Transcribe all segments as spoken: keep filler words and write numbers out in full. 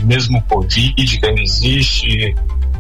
mesmo Covid que ainda existe,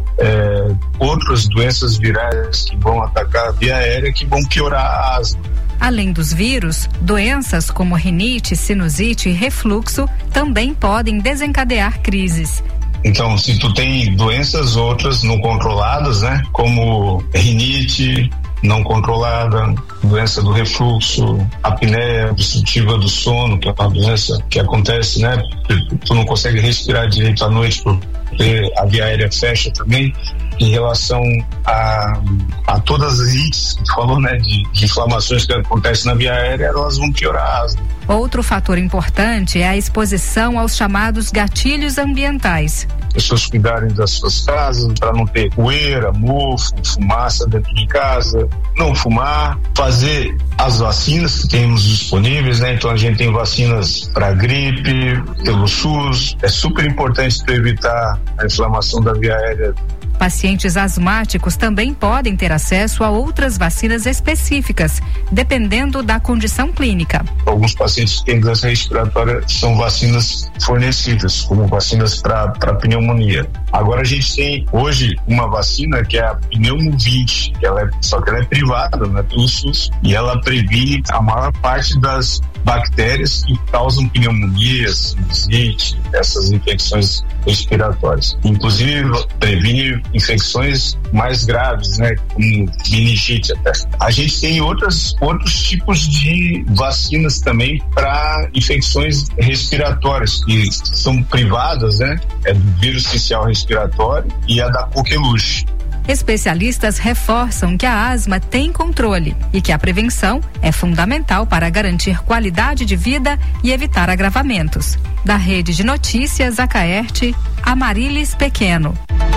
é, outras doenças virais que vão atacar a via aérea que vão piorar a asma. Além dos vírus, doenças como rinite, sinusite e refluxo também podem desencadear crises. Então, se tu tem doenças outras não controladas, né, como rinite não controlada, doença do refluxo, apneia obstrutiva do sono, que é uma doença que acontece, né, tu não consegue respirar direito à noite porque a via aérea fecha também. Em relação a, a todas as rintes que tu falou, né, de, de inflamações que acontecem na via aérea, elas vão piorar a asma. Outro fator importante é a exposição aos chamados gatilhos ambientais. Pessoas cuidarem das suas casas para não ter poeira, mofo, fumaça dentro de casa, não fumar, fazer as vacinas que temos disponíveis, né? Então a gente tem vacinas para gripe, pelo SUS. É super importante para evitar a inflamação da via aérea. Pacientes asmáticos também podem ter acesso a outras vacinas específicas, dependendo da condição clínica. Alguns pacientes que têm doença respiratória são vacinas fornecidas, como vacinas para pneumonia. Agora a gente tem hoje uma vacina que é a Pneumovinte, que ela é, só que ela é privada, né, pelo SUS, e ela previne a maior parte das bactérias que causam pneumonia, sinusite, essas infecções respiratórias. Inclusive previne infecções mais graves, né, como meningite até. A gente tem outras, outros tipos de vacinas também para infecções respiratórias que são privadas, né, é do vírus essencial respiratório e a da coqueluche. Especialistas reforçam que a asma tem controle e que a prevenção é fundamental para garantir qualidade de vida e evitar agravamentos. Da Rede de Notícias Acaerte, Amarilis Pequeno.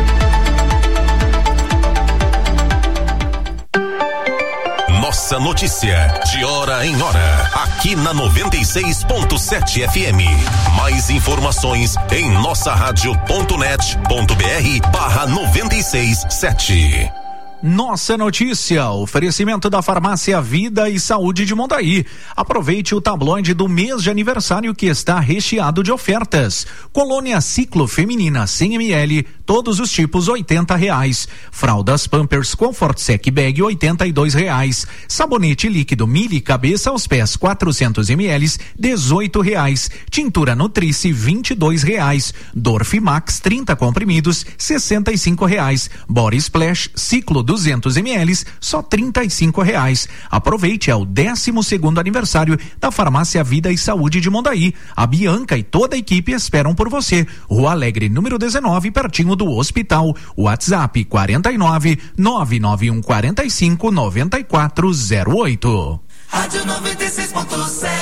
Nossa notícia, de hora em hora, aqui na noventa e seis ponto sete F M. Mais informações em nossa rádio ponto net ponto br barra noventa e seis sete. Nossa notícia, oferecimento da Farmácia Vida e Saúde de Mondaí. Aproveite o tabloide do mês de aniversário que está recheado de ofertas. Colônia Ciclo Feminina cem mililitros, todos os tipos oitenta reais. Fraldas Pampers Comfort Sec Bag oitenta e dois reais. Sabonete líquido Mili Cabeça aos Pés quatrocentos mililitros dezoito reais. Tintura Nutrice vinte e dois reais. Dorfimax trinta comprimidos sessenta e cinco reais. Body Splash Ciclo duzentos mililitros, só trinta e cinco reais. Aproveite, é o décimo segundo aniversário da Farmácia Vida e Saúde de Mondaí. A Bianca e toda a equipe esperam por você. Rua Alegre, número dezenove, pertinho do hospital. WhatsApp quarenta e nove, nove nove um quarenta e cinco, noventa e quatro zero oito. Rádio noventa e seis ponto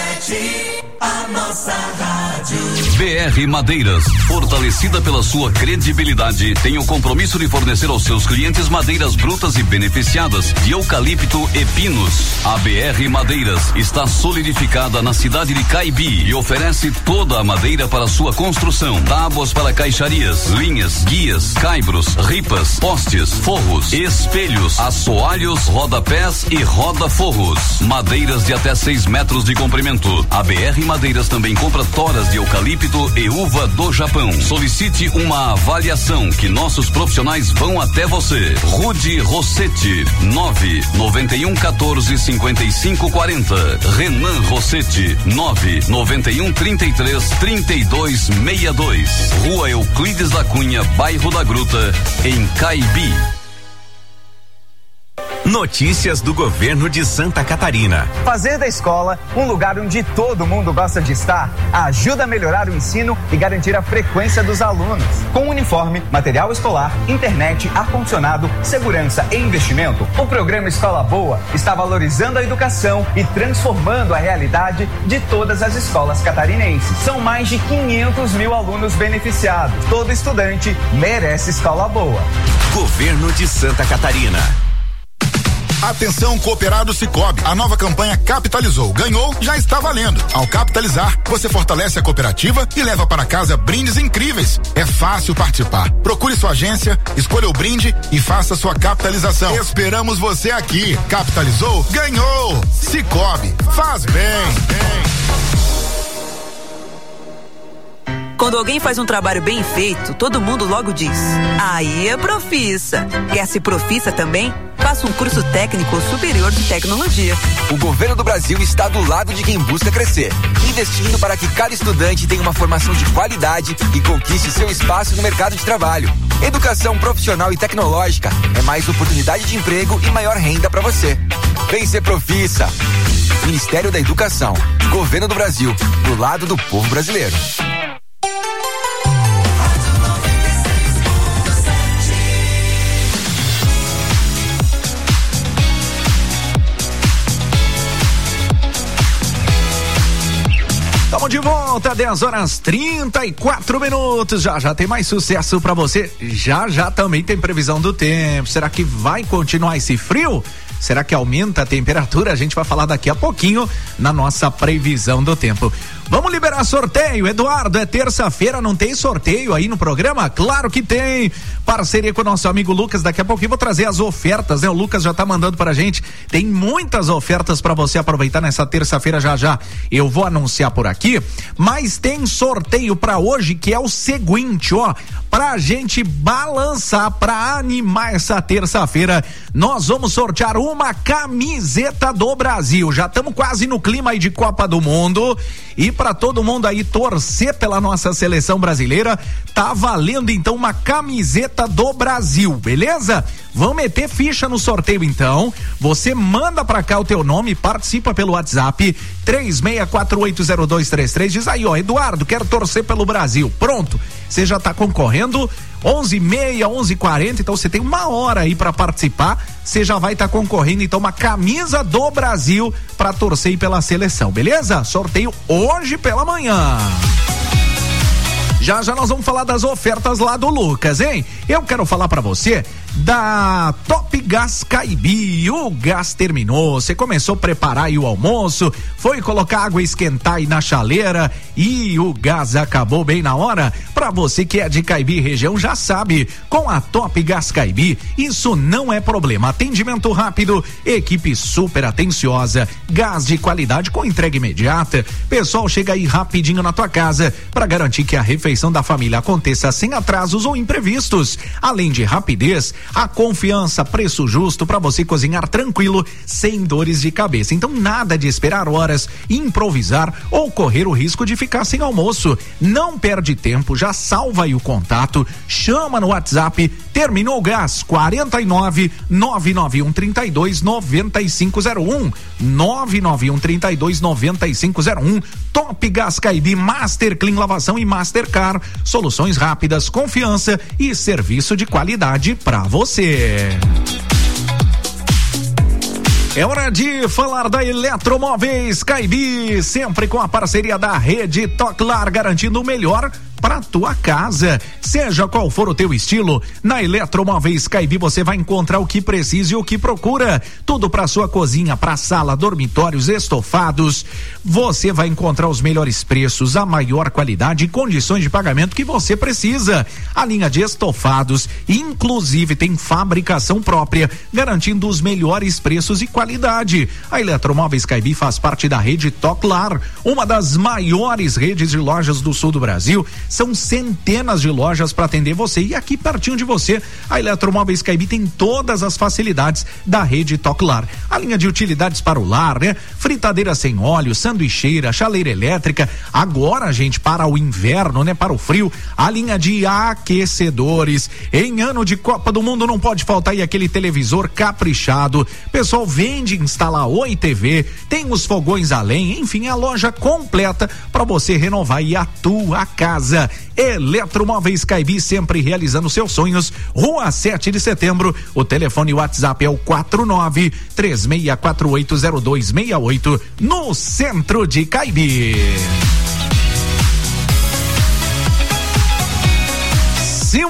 sete, a nossa rádio. B R Madeiras, fortalecida pela sua credibilidade, tem o compromisso de fornecer aos seus clientes madeiras brutas e beneficiadas de eucalipto e pinos. A B R Madeiras está solidificada na cidade de Caibi e oferece toda a madeira para sua construção, tábuas para caixarias, linhas, guias, caibros, ripas, postes, forros, espelhos, assoalhos, rodapés e roda-forros. Madeira de até seis metros de comprimento. A B R Madeiras também compra toras de eucalipto e uva do Japão. Solicite uma avaliação que nossos profissionais vão até você. Rude Rossetti, nove nove um quatorze cinquenta e cinco quarenta. Renan Rossetti, nove nove um trinta e três trinta e dois sessenta e dois. Rua Euclides da Cunha, bairro da Gruta, em Caibi. Notícias do governo de Santa Catarina. Fazer da escola um lugar onde todo mundo gosta de estar ajuda a melhorar o ensino e garantir a frequência dos alunos. Com uniforme, material escolar, internet, ar-condicionado, segurança e investimento, o programa Escola Boa está valorizando a educação e transformando a realidade de todas as escolas catarinenses. São mais de quinhentos mil alunos beneficiados. Todo estudante merece escola boa. Governo de Santa Catarina. Atenção, cooperado Cicobi. A nova campanha Capitalizou. Ganhou, já está valendo. Ao capitalizar, você fortalece a cooperativa e leva para casa brindes incríveis. É fácil participar. Procure sua agência, escolha o brinde e faça sua capitalização. Esperamos você aqui. Capitalizou? Ganhou! Cicobi. Faz bem. Faz bem. Quando alguém faz um trabalho bem feito, todo mundo logo diz: aí é Profissa. Quer ser Profissa também? Faça um curso técnico superior de tecnologia. O governo do Brasil está do lado de quem busca crescer, investindo para que cada estudante tenha uma formação de qualidade e conquiste seu espaço no mercado de trabalho. Educação profissional e tecnológica é mais oportunidade de emprego e maior renda para você. Vem ser Profissa. Ministério da Educação, Governo do Brasil, do lado do povo brasileiro. Estamos de volta, dez horas trinta e quatro minutos. Já já tem mais sucesso pra você. Já já também tem previsão do tempo. Será que vai continuar esse frio? Será que aumenta a temperatura? A gente vai falar daqui a pouquinho na nossa previsão do tempo. Vamos liberar sorteio, Eduardo, é terça-feira, não tem sorteio aí no programa? Claro que tem, parceria com o nosso amigo Lucas, daqui a pouquinho vou trazer as ofertas, né? O Lucas já tá mandando pra gente, tem muitas ofertas pra você aproveitar nessa terça-feira já já, eu vou anunciar por aqui, mas tem sorteio pra hoje que é o seguinte, ó, pra gente balançar, pra animar essa terça-feira, nós vamos sortear uma camiseta do Brasil, já estamos quase no clima aí de Copa do Mundo e para todo mundo aí torcer pela nossa seleção brasileira, tá valendo então uma camiseta do Brasil, beleza? Vamos meter ficha no sorteio então, você manda pra cá o teu nome, participa pelo WhatsApp três seis quatro oito zero dois três três, diz aí ó, Eduardo, quero torcer pelo Brasil, pronto, você já tá concorrendo, onze e meia, onze e quarenta, então você tem uma hora aí pra participar, você já vai estar tá concorrendo então uma camisa do Brasil pra torcer pela seleção, beleza? Sorteio hoje pela manhã. Já já nós vamos falar das ofertas lá do Lucas, hein? Eu quero falar pra você da Top Gás Caibi. O gás terminou, você começou a preparar aí o almoço, foi colocar água esquentar aí na chaleira e o gás acabou bem na hora. Pra você que é de Caibi região já sabe, com a Top Gás Caibi isso não é problema. Atendimento rápido, equipe super atenciosa, gás de qualidade com entrega imediata. Pessoal chega aí rapidinho na tua casa para garantir que a refeição da família aconteça sem atrasos ou imprevistos. Além de rapidez, a confiança, preço justo para você cozinhar tranquilo, sem dores de cabeça. Então nada de esperar horas, improvisar ou correr o risco de ficar sem almoço. Não perde tempo, já salva aí o contato, chama no WhatsApp, terminou o gás, quarenta e nove, nove nove um trinta e dois, noventa e cinco zero um, nove nove um trinta e dois, noventa e cinco zero um. Top Gás Caibi, Master Clean Lavação e Mastercar, soluções rápidas, confiança e serviço de qualidade para você. É hora de falar da Eletromóveis Caibi, sempre com a parceria da Rede Toclar, garantindo o melhor para tua casa, seja qual for o teu estilo, na Eletromóveis Caibi você vai encontrar o que precisa e o que procura, tudo para sua cozinha, para sala, dormitórios, estofados, você vai encontrar os melhores preços, a maior qualidade e condições de pagamento que você precisa. A linha de estofados, inclusive tem fabricação própria, garantindo os melhores preços e qualidade. A Eletromóveis Caibi faz parte da Rede Toclar, uma das maiores redes de lojas do sul do Brasil. São centenas de lojas para atender você e aqui pertinho de você, a Eletromóveis Caibi tem todas as facilidades da Rede Toclar. A linha de utilidades para o lar, né? Fritadeira sem óleo, sanduicheira, chaleira elétrica. Agora, gente, para o inverno, né? Para o frio, a linha de aquecedores. Em ano de Copa do Mundo não pode faltar aí aquele televisor caprichado. Pessoal vende, instala Oi T V, tem os fogões a lenha, enfim, a loja completa para você renovar aí a tua casa. Eletromóveis Caibi, sempre realizando seus sonhos. Rua sete de setembro, o telefone e o WhatsApp é o quatro nove três seis quatro oito zero dois seis oito, no centro de Caibi.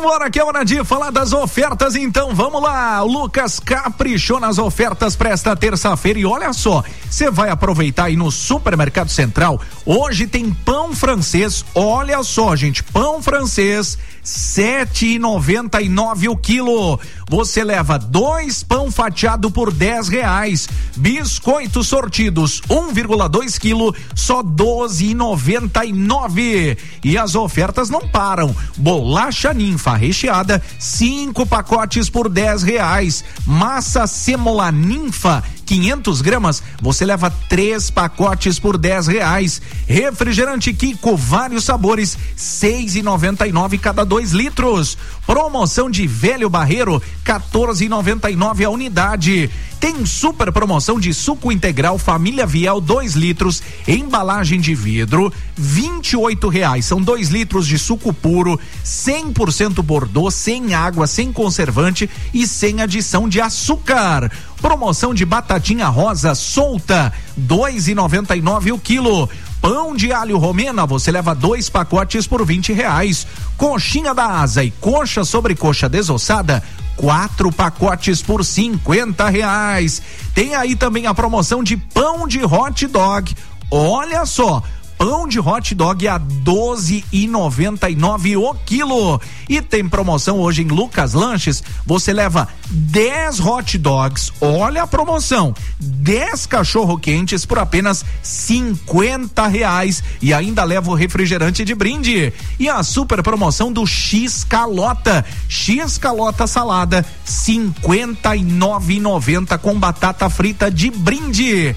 Simbora que é hora de falar das ofertas, então vamos lá. O Lucas caprichou nas ofertas para esta terça-feira e olha só, você vai aproveitar aí no Supermercado Central. Hoje tem pão francês, olha só, gente, pão francês sete e noventa e nove o quilo. Você leva dois pão fatiado por dez reais. Biscoitos sortidos um vírgula dois quilo, só doze e noventa e nove. E as ofertas não param. Bolacha ninfa recheada, cinco pacotes por dez reais. Massa sêmola ninfa quinhentos gramas, você leva três pacotes por dez reais. Refrigerante Kiko, vários sabores, seis e noventa e nove cada dois litros. Promoção de Velho Barreiro, quatorze e noventa e nove a unidade. Tem super promoção de suco integral Família Viel dois litros, embalagem de vidro, vinte e oito reais. São dois litros de suco puro, cem por cento Bordeaux, sem água, sem conservante e sem adição de açúcar. Promoção de batatinha rosa solta, dois e noventa e nove o quilo. Pão de alho romena, você leva dois pacotes por vinte reais. Coxinha da asa e coxa sobre coxa desossada, quatro pacotes por cinquenta reais. Tem aí também a promoção de pão de hot dog. Olha só, pão de hot dog a doze e noventa e nove o quilo. E tem promoção hoje em Lucas Lanches, você leva dez hot dogs, olha a promoção, dez cachorro quentes por apenas cinquenta reais e ainda leva o refrigerante de brinde. E a super promoção do X Calota, X Calota salada, cinquenta e nove e noventa com batata frita de brinde.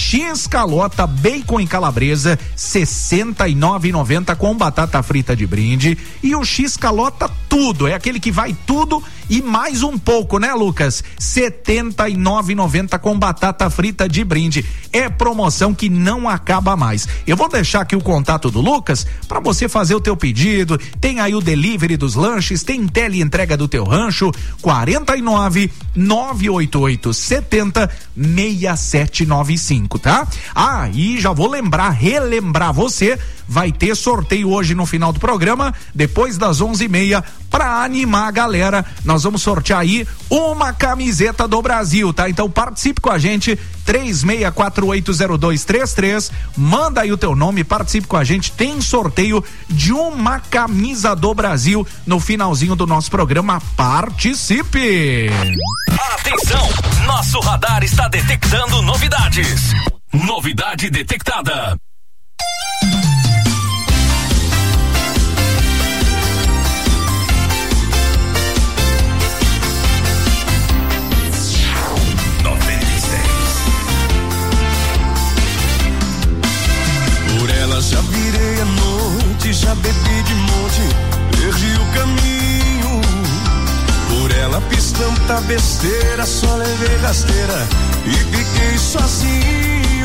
X Calota bacon e calabresa, sessenta e nove e noventa com batata frita de brinde. E o X Calota tudo, é aquele que vai tudo e mais um pouco, né, Lucas? setenta e nove e noventa com batata frita de brinde. É promoção que não acaba mais. Eu vou deixar aqui o contato do Lucas para você fazer o teu pedido. Tem aí o delivery dos lanches, tem tele entrega do teu rancho, quarenta e nove, nove oito oito, setenta, seis sete nove cinco, tá? Ah, e já vou lembrar, relembrar você, vai ter sorteio hoje no final do programa, depois das onze e meia, para animar a galera. Nós vamos sortear aí uma camiseta do Brasil, tá? Então participe com a gente, três seis quatro oito zero dois três três, manda aí o teu nome, participe com a gente, tem sorteio de uma camisa do Brasil no finalzinho do nosso programa, participe! Atenção, nosso radar está detectando novidades. Novidade detectada. Já virei a noite, já bebi de monte, perdi o caminho. Por ela fiz tanta besteira, só levei rasteira e fiquei sozinho.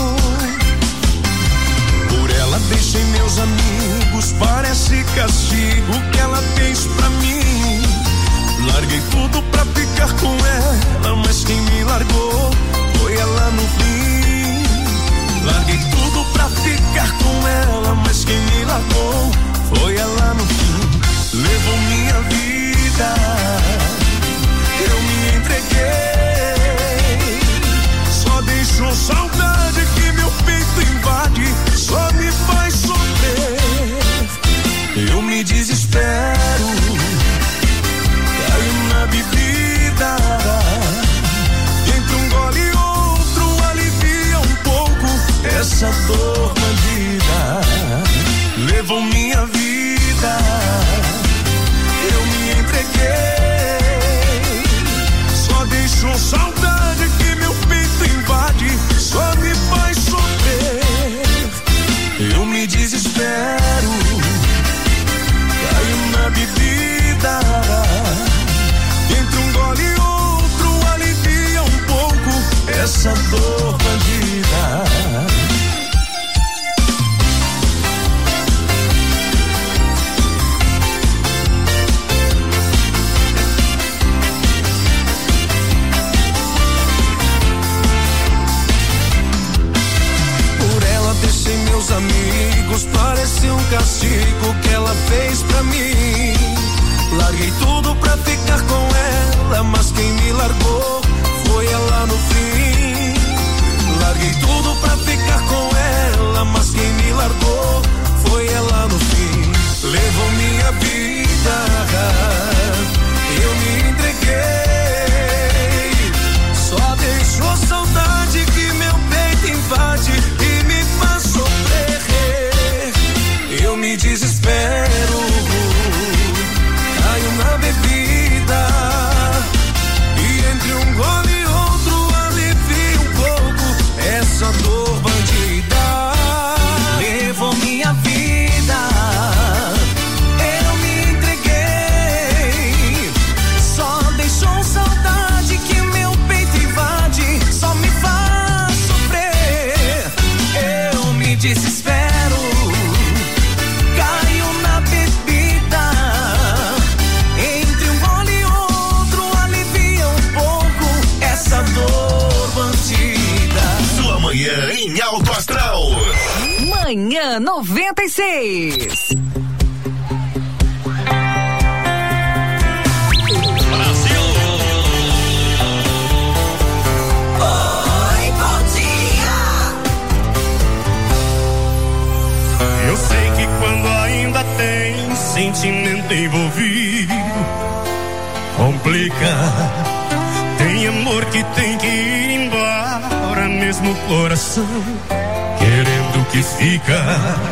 Por ela deixei meus amigos, parece castigo que ela fez pra mim. Larguei tudo pra ficar com ela, mas quem me largou foi ela no fim. Larguei tudo pra ficar com ela, mas quem me largou foi ela no fim. Levou minha vida, eu me entreguei. Só deixou saudade que meu peito invade, só me faz sofrer. Eu me desespero, caio na bebida. Larguei tudo pra ficar com ela, mas quem me largou foi ela no fim. Larguei tudo pra ficar com ela, mas quem me largou foi ela no fim. Levou minha vida, eu me entreguei. Só deixou saudade que meu peito invade e me faz sofrer. Eu me desespero, caio na bebida e entre um gole e outro alivio um pouco essa dor bandida. Levou minha vida, eu me entreguei. Só deixou saudade que meu peito invade, só me faz sofrer. Eu me desespero, caio na bebida, entre um gole e outro alivia um pouco essa dor bandida. Sua manhã em alto astral. Manhã noventa e seis. Eu sei que quando ainda tem sentimento envolvido, complica. Tem amor que tem que ir embora, mesmo o coração querendo que fica.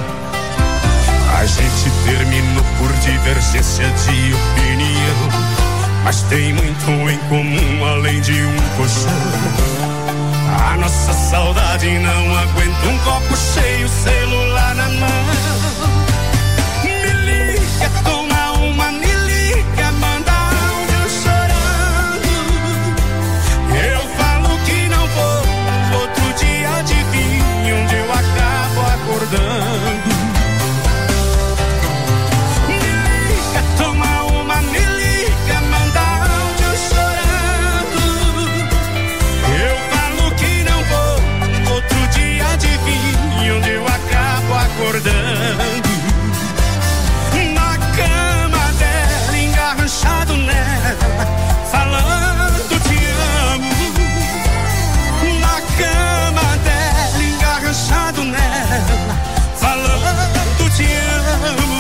A gente terminou por divergência de opinião, mas tem muito em comum além de um colchão. A nossa saudade não aguenta um copo cheio, celular na mão. Me liga, toma uma, me liga, manda áudio chorando. Eu falo que não vou, outro dia adivinha onde eu acabo acordando. Me liga, toma uma, me liga, manda áudio chorando. Eu falo que não vou, outro dia adivinha onde eu acabo acordando. Na cama dela, engarranchado nela, falando te amo. Na cama dela, engarranchado nela, falando te amo.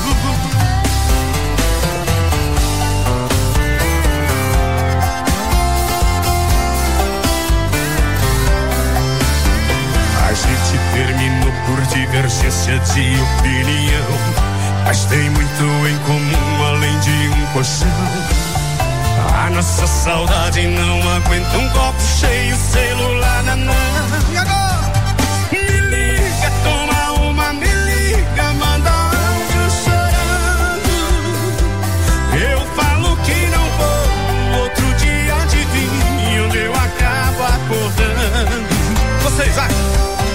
A gente terminou por divergência de opinião, mas tem muito em comum além de um colchão. A nossa saudade não aguenta um copo cheio, celular na mão. E agora? Me liga, toma uma, me liga, manda áudio chorando. Eu falo que não vou, outro dia adivinha onde eu acabo acordando. Vocês acham?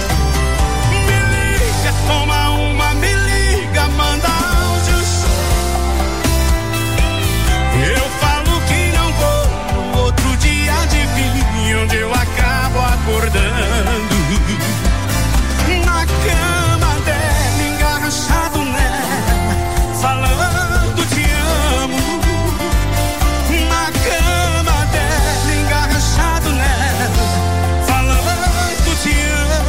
Toma uma, me liga, manda áudios. Eu falo que não vou, outro dia adivinha onde eu acabo acordando. Na cama dela, engarranchado nela, falando te amo. Na cama dela, engarranchado nela, falando te amo.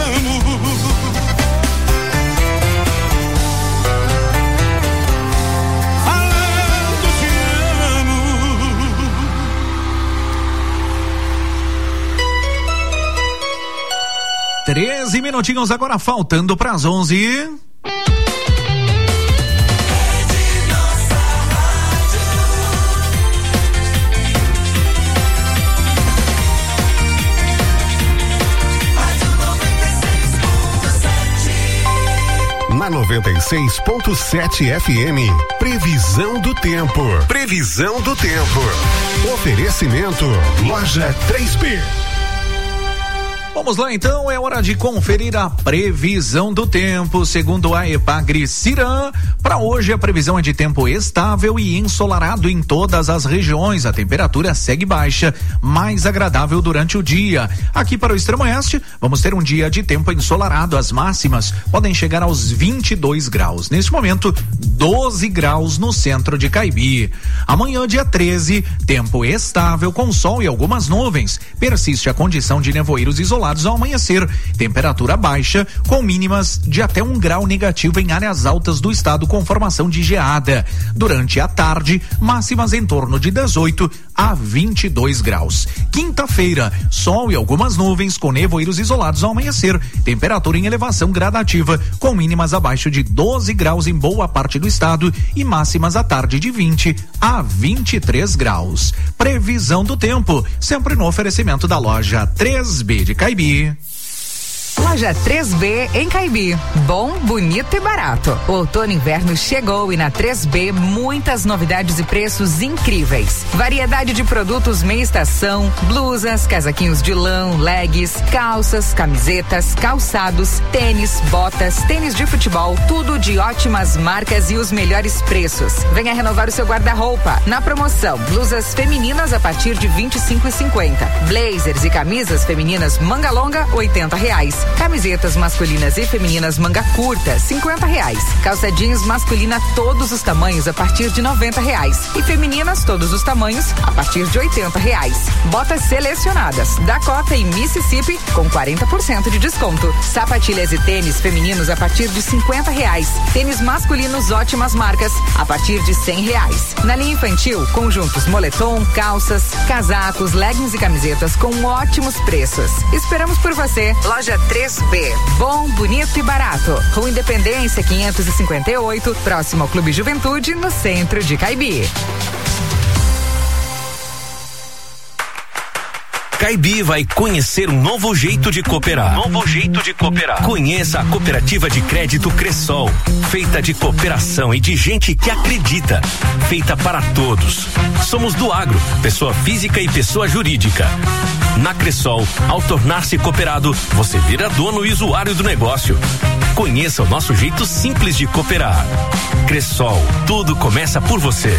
treze minutinhos agora, faltando para as onze. Na noventa e seis ponto sete F M, previsão do tempo. Previsão do tempo. Oferecimento Loja três B. Vamos lá então, é hora de conferir a previsão do tempo, segundo a Epagri-Ciran. Para hoje a previsão é de tempo estável e ensolarado em todas as regiões. A temperatura segue baixa, mais agradável durante o dia. Aqui para o extremo oeste, vamos ter um dia de tempo ensolarado. As máximas podem chegar aos vinte e dois graus. Neste momento, doze graus no centro de Caibi. Amanhã, dia treze, tempo estável com sol e algumas nuvens. Persiste a condição de nevoeiros isolados ao amanhecer, temperatura baixa com mínimas de até um grau negativo em áreas altas do estado com formação de geada. Durante a tarde, máximas em torno de dezoito a vinte e dois graus. Quinta-feira, sol e algumas nuvens com nevoeiros isolados ao amanhecer, temperatura em elevação gradativa com mínimas abaixo de doze graus em boa parte do estado e máximas à tarde de vinte a vinte e três graus. Previsão do tempo, sempre no oferecimento da loja três B de Caibi. Loja três B em Caibi. Bom, bonito e barato. O outono e inverno chegou e na três B muitas novidades e preços incríveis. Variedade de produtos meia estação, blusas, casaquinhos de lã, leggings, calças, camisetas, calçados, tênis, botas, tênis de futebol, tudo de ótimas marcas e os melhores preços. Venha renovar o seu guarda-roupa. Na promoção, blusas femininas a partir de vinte e cinco reais e cinquenta centavos. Blazers e camisas femininas manga longa, oitenta reais. Camisetas masculinas e femininas manga curta, cinquenta reais. Calça jeans masculina todos os tamanhos a partir de noventa reais. E femininas todos os tamanhos a partir de oitenta reais. Botas selecionadas, Dakota e Mississippi com quarenta por cento de desconto. Sapatilhas e tênis femininos a partir de cinquenta reais. Tênis masculinos ótimas marcas a partir de cem reais. Na linha infantil, conjuntos moletom, calças, casacos, leggings e camisetas com ótimos preços. Esperamos por você. Loja três B. Bom, bonito e barato. Rua Independência quinhentos e cinquenta e oito, próximo ao Clube Juventude, no centro de Caibi. Caibi vai conhecer um novo jeito de cooperar. Novo jeito de cooperar. Conheça a cooperativa de crédito Cressol, feita de cooperação e de gente que acredita, feita para todos. Somos do agro, pessoa física e pessoa jurídica. Na Cressol, ao tornar-se cooperado, você vira dono e usuário do negócio. Conheça o nosso jeito simples de cooperar. Cressol, tudo começa por você.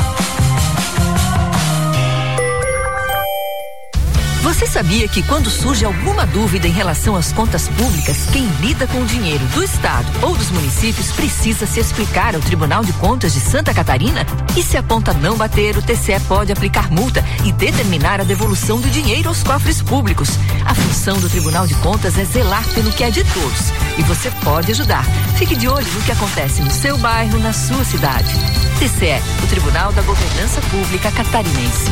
Você sabia que quando surge alguma dúvida em relação às contas públicas, quem lida com o dinheiro do Estado ou dos municípios precisa se explicar ao Tribunal de Contas de Santa Catarina? E se a conta não bater, o T C E pode aplicar multa e determinar a devolução do dinheiro aos cofres públicos. A função do Tribunal de Contas é zelar pelo que é de todos. E você pode ajudar. Fique de olho no que acontece no seu bairro, na sua cidade. T C E, o Tribunal da Governança Pública Catarinense.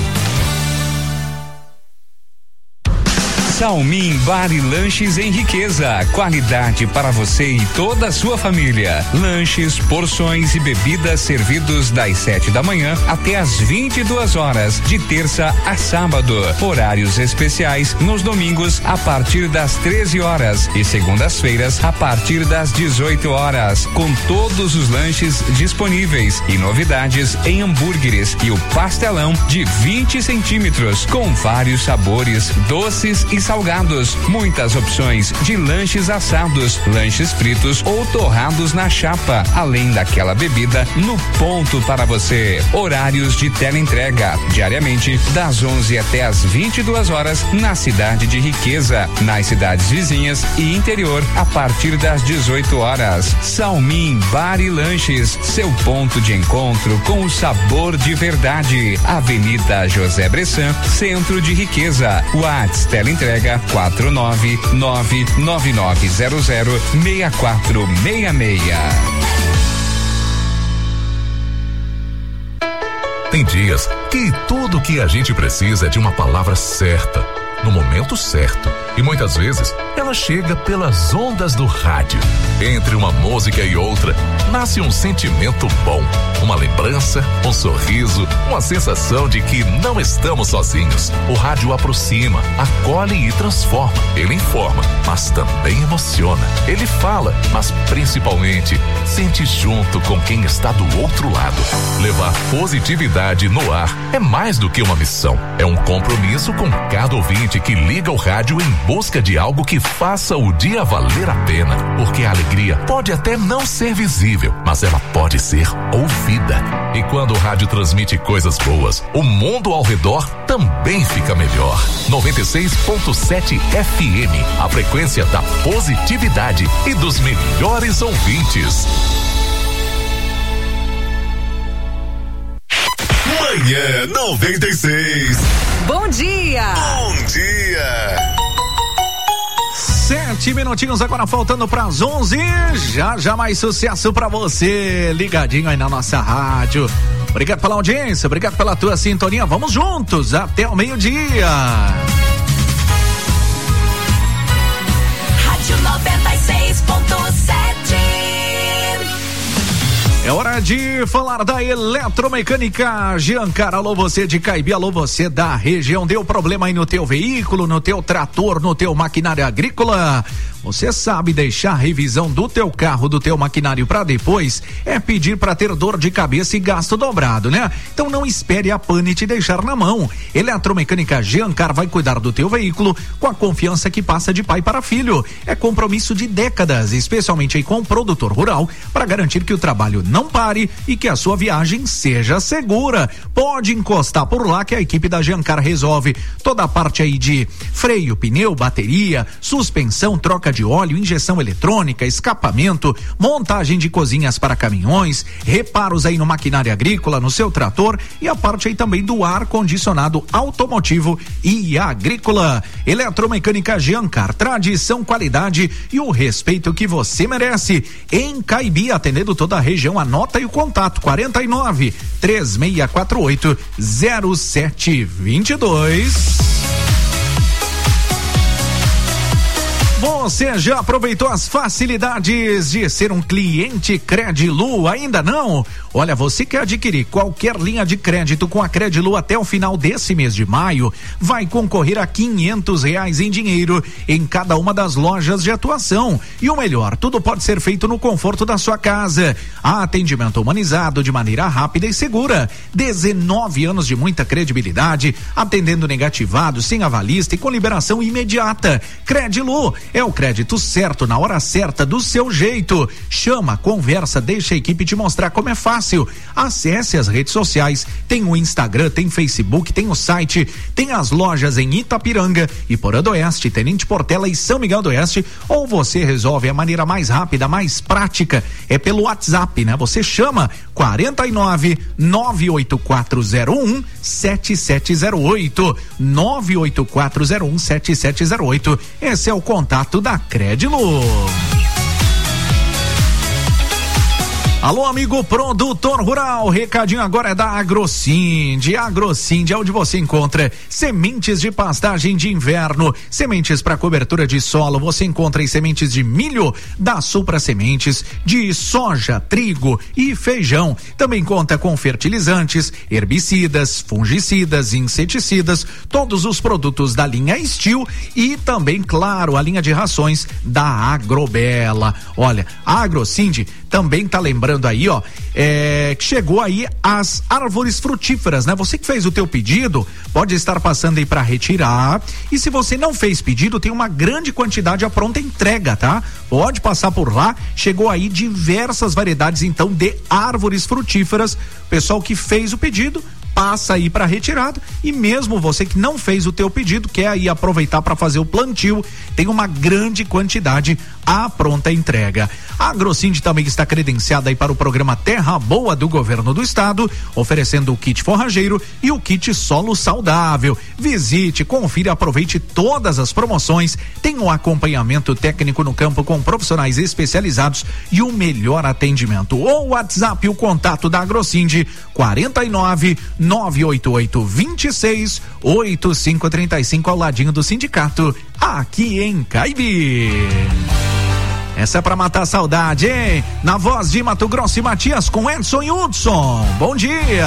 Salmin Bar e Lanches em Riqueza. Qualidade para você e toda a sua família. Lanches, porções e bebidas servidos das sete da manhã até às vinte e duas horas, de terça a sábado. Horários especiais nos domingos a partir das treze horas e segundas-feiras a partir das dezoito horas, com todos os lanches disponíveis e novidades em hambúrgueres e o pastelão de vinte centímetros, com vários sabores, doces e salgados, muitas opções de lanches assados, lanches fritos ou torrados na chapa, além daquela bebida no ponto para você. Horários de teleentrega, diariamente das onze até as vinte e duas horas na cidade de Riqueza, nas cidades vizinhas e interior a partir das dezoito horas. Salmin Bar e Lanches, seu ponto de encontro com o sabor de verdade. Avenida José Bressan, centro de Riqueza. Whats teleentrega quatro nove nove nove nove zero zero seis quatro seis seis. Tem dias que tudo o que a gente precisa é de uma palavra certa, no momento certo. E muitas vezes ela chega pelas ondas do rádio. Entre uma música e outra, nasce um sentimento bom, uma lembrança, um sorriso, uma sensação de que não estamos sozinhos. O rádio aproxima, acolhe e transforma. Ele informa, mas também emociona. Ele fala, mas principalmente sente junto com quem está do outro lado. Levar positividade no ar é mais do que uma missão, é um compromisso com cada ouvinte. gente que liga o rádio em busca de algo que faça o dia valer a pena, porque a alegria pode até não ser visível, mas ela pode ser ouvida. E quando o rádio transmite coisas boas, o mundo ao redor também fica melhor. noventa e seis ponto sete F M, a frequência da positividade e dos melhores ouvintes. Manhã noventa e seis. Bom dia! Bom dia! Sete minutinhos agora faltando para as onze. Já já mais sucesso para você, ligadinho aí na nossa rádio. Obrigado pela audiência, obrigado pela tua sintonia. Vamos juntos até o meio-dia. Rádio noventa e seis ponto sete. É hora de falar da Eletromecânica Giancar. Alô você de Caibi, alô você da região. Deu problema aí no teu veículo, no teu trator, no teu maquinário agrícola? Você sabe deixar a revisão do teu carro, do teu maquinário para depois é pedir para ter dor de cabeça e gasto dobrado, né? Então não espere a pane te deixar na mão. Eletromecânica Giancar vai cuidar do teu veículo com a confiança que passa de pai para filho. É compromisso de décadas, especialmente aí com o produtor rural, para garantir que o trabalho não pare e que a sua viagem seja segura. Pode encostar por lá que a equipe da Giancar resolve toda a parte aí de freio, pneu, bateria, suspensão, troca de óleo, injeção eletrônica, escapamento, montagem de cozinhas para caminhões, reparos aí no maquinário agrícola, no seu trator e a parte aí também do ar condicionado automotivo e agrícola. Eletromecânica Giancar, tradição, qualidade e o respeito que você merece. Em Caibi, atendendo toda a região, anota aí o contato quarenta e nove, três seis quatro oito, zero sete dois dois. Você já aproveitou as facilidades de ser um cliente Credilu? Ainda não? Olha, você quer adquirir qualquer linha de crédito com a Credilu até o final desse mês de maio, vai concorrer a quinhentos reais em dinheiro em cada uma das lojas de atuação. E o melhor, tudo pode ser feito no conforto da sua casa. Atendimento humanizado de maneira rápida e segura. dezenove anos de muita credibilidade, atendendo negativado, sem avalista e com liberação imediata. Credilu é o crédito certo, na hora certa, do seu jeito. Chama, conversa, deixa a equipe te mostrar como é fácil. Acesse as redes sociais, tem o Instagram, tem Facebook, tem o site, tem as lojas em Itapiranga, Iporã do Oeste, Tenente Portela e São Miguel do Oeste, ou você resolve a maneira mais rápida, mais prática, é pelo WhatsApp, né? Você chama quarenta e nove, nove oito quatro zero um, sete sete zero oito, nove oito quatro zero um, sete sete zero oito. Esse é o contato da Credilu. Alô, amigo produtor rural, recadinho agora é da Agrocinde. Agrocinde é onde você encontra sementes de pastagem de inverno, sementes para cobertura de solo, você encontra em sementes de milho da Supra Sementes, de soja, trigo e feijão. Também conta com fertilizantes, herbicidas, fungicidas, inseticidas, todos os produtos da linha Steel e também, claro, a linha de rações da Agrobela. Olha, a Agrocinde também tá lembrando aí, ó, é, que chegou aí as árvores frutíferas, né? Você que fez o teu pedido, pode estar passando aí para retirar, e se você não fez pedido, tem uma grande quantidade à pronta entrega, tá? Pode passar por lá, chegou aí diversas variedades, então, de árvores frutíferas. Pessoal que fez o pedido, passa aí para retirada, e mesmo você que não fez o teu pedido, quer aí aproveitar para fazer o plantio, tem uma grande quantidade à pronta entrega. A Agrocinde também está credenciada aí para o programa Terra Boa do Governo do Estado, oferecendo o kit forrageiro e o kit solo saudável. Visite, confira, aproveite todas as promoções, tem um acompanhamento técnico no campo com profissionais especializados e o melhor atendimento. O WhatsApp, o contato da Agrocinde, quarenta e nove, nove oito oito, dois seis, oito cinco três cinco, ao ladinho do sindicato, aqui em Caibi. Essa é pra matar a saudade, hein? Na voz de Mato Grosso e Matias com Edson e Hudson. Bom dia!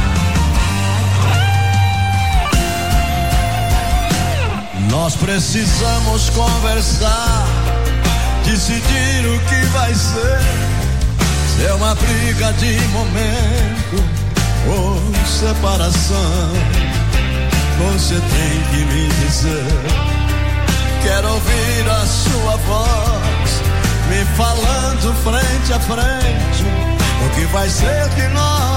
Nós precisamos conversar, decidir o que vai ser. Se é uma briga de momento ou separação. você tem que me dizer. Quero ouvir a sua voz me falando frente a frente o que vai ser de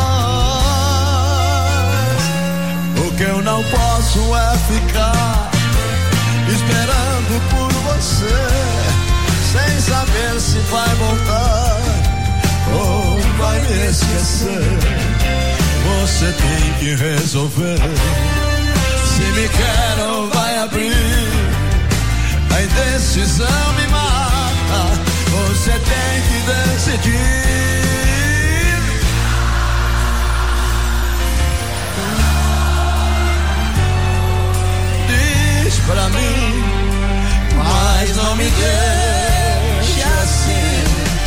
nós. O que eu não posso é ficar esperando por você, sem saber se vai voltar ou vai me esquecer. Você tem que resolver se me quer ou vai abrir. A indecisão me mata, você tem que decidir. Diz pra mim, mas não me deixe assim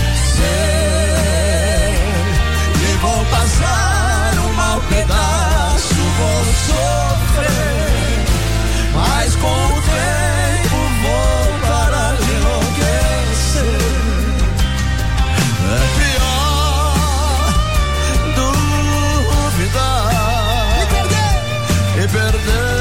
ser. E vou passar um mau pedaço, vou sofrer, mas com o tempo vou parar de enlouquecer. É pior duvidar e perder, e perder.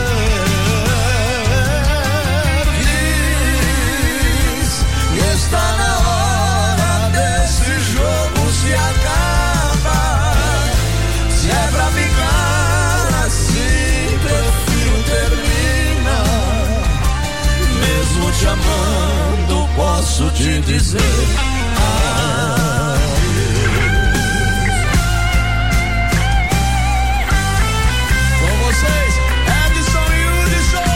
Diz que está na hora desse jogo se acabar. Se é pra ficar assim, prefiro terminar. Mesmo te amando, posso te dizer com vocês, Edson e Hudson.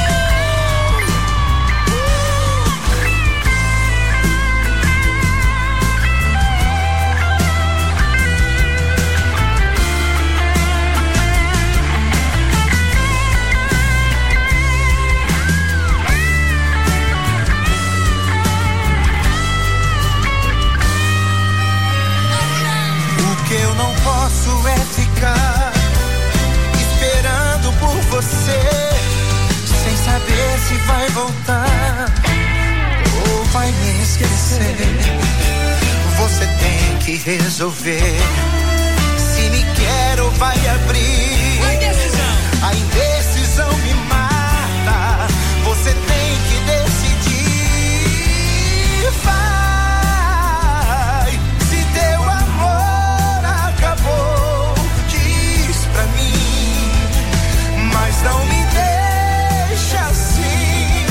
Eu não posso é ficar esperando por você, sem saber se vai voltar ou vai me esquecer. Você tem que resolver se me quer ou vai abrir. A indecisão, a indecisão me mata. Você tem que decidir. Vai. Mas não me deixa assim.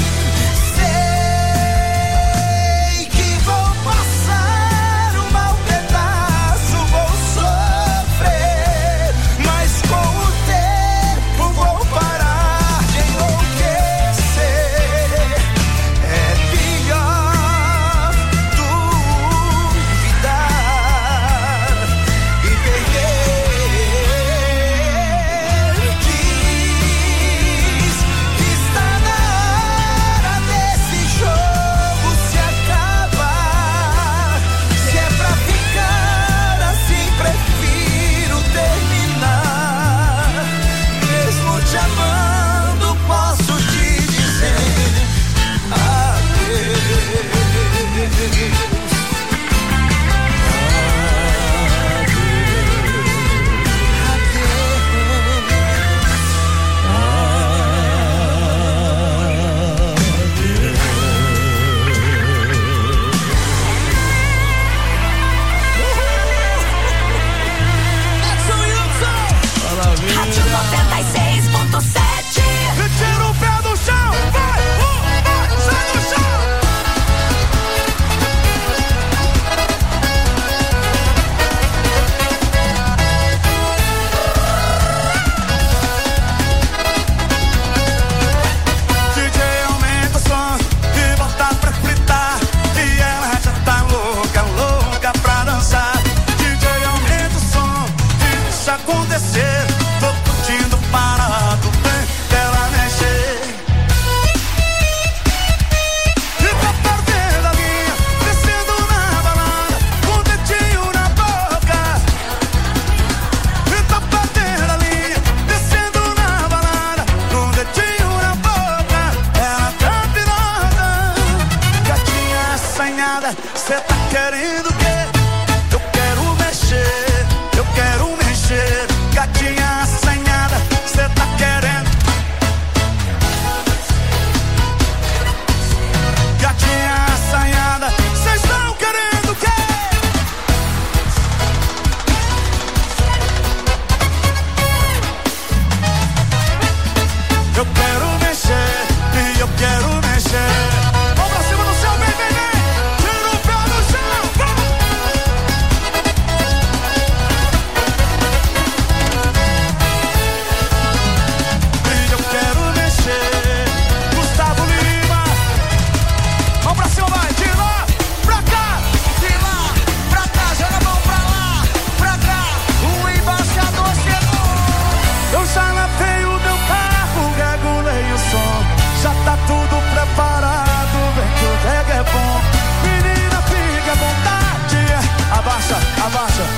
Sei que vou passar um mau pedaço, vou